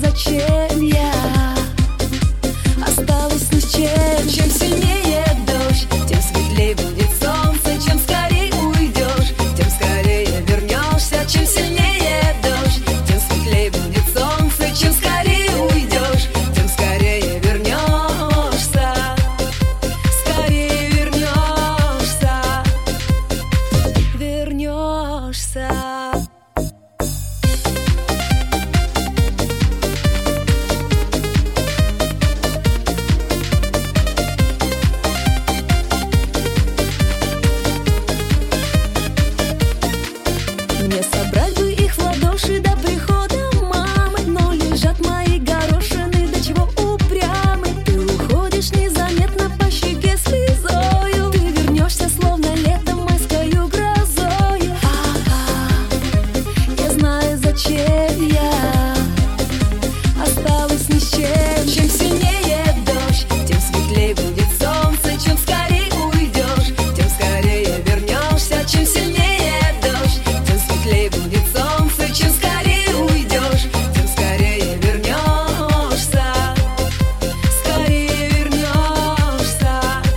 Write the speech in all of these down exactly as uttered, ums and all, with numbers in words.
зачем я осталась ни с чем. Чем сильнее дождь, тем светлее будет солнце. Чем скорее уйдешь, тем скорее вернешься. Чем сильнее дождь, тем светлее будет солнце. Чем скорее уйдешь, тем скорее вернешься. Скорее вернешься, вернешься. Мне собрать бы их в ладоши до прихода мамы, но лежат мои горошины, до чего упрямы. Ты уходишь незаметно, по щеке слезою. Ты вернешься, словно летом майскою грозою. А-а, я знаю, зачем я осталась ни с чем. Чем сильнее дождь, тем светлее будет солнце. Чем скорее уйдешь, тем скорее вернешься. Чем сильнее дождь, тем светлее будет солнце. Чем скорее уйдешь, тем скорее вернешься. Скорее вернешься,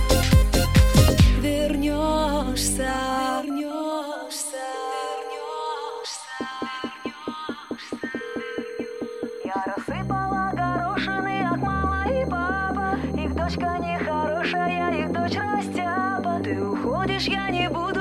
вернешься, вернешься, вернешься. Я рассыпала горошины, как мама и папа. Их дочка нехорошая, их дочь растяпа. Ты уходишь, я не буду